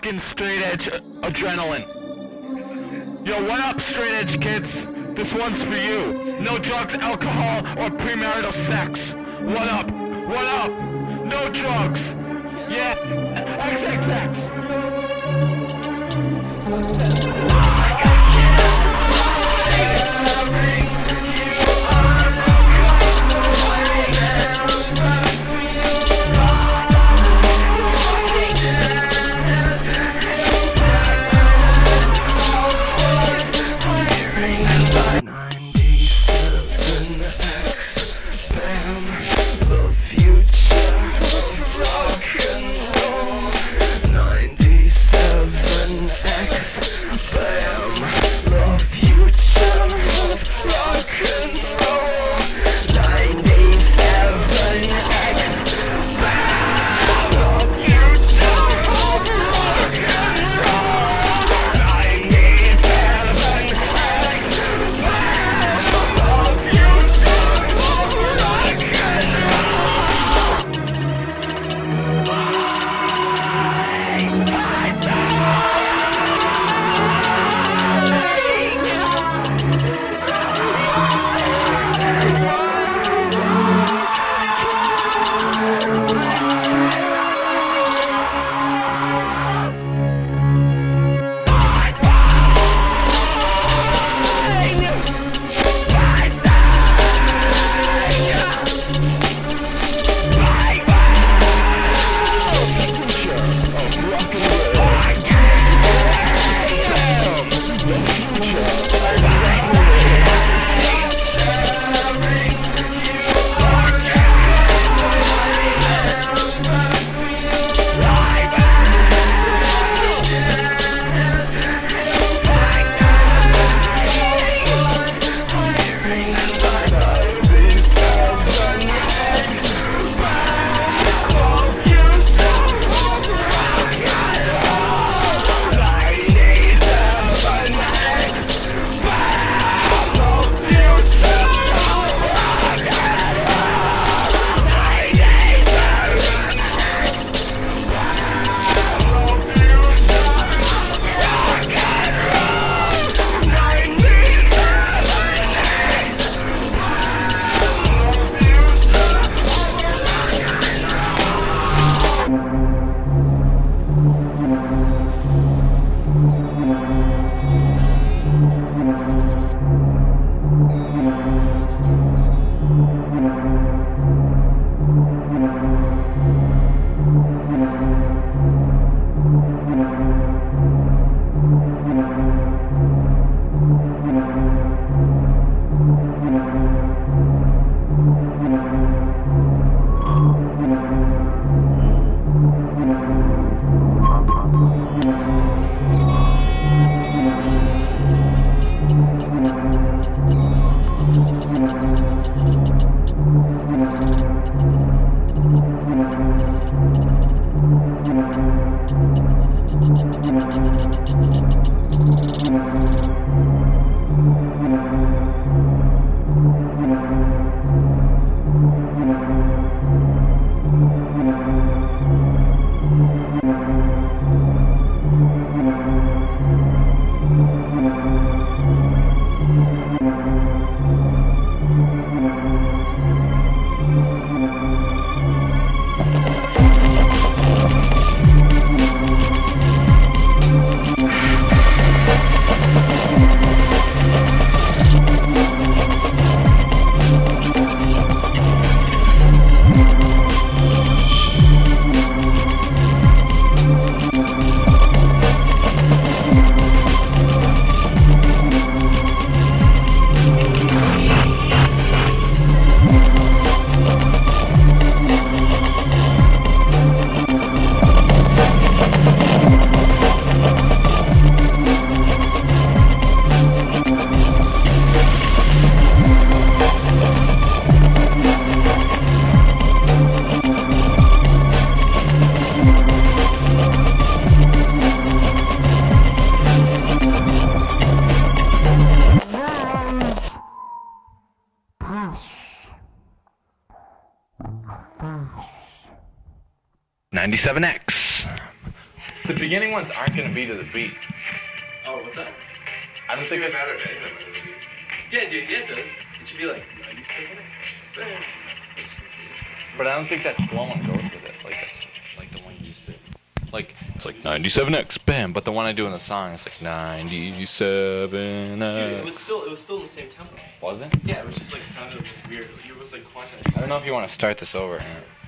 fucking straight edge adrenaline. Yo, what up, straight edge kids? This one's for you. No drugs, alcohol, or premarital sex. What up? What up? No drugs. Yeah, XXX. '97X. The beginning ones aren't gonna be to the beat. Oh, what's that? I don't think It it matter to any of them. Yeah, dude, yeah, it does. It should be like 97. But I don't think that slow one goes with it. Like that's like the one you used to. Like it's like 97x, bam. But the one I do in the song is like 97x. Dude, it was still in the same tempo. Was it? Yeah, it was just like sounded weird. It was like quantized. I don't know if you want to start this over. Here.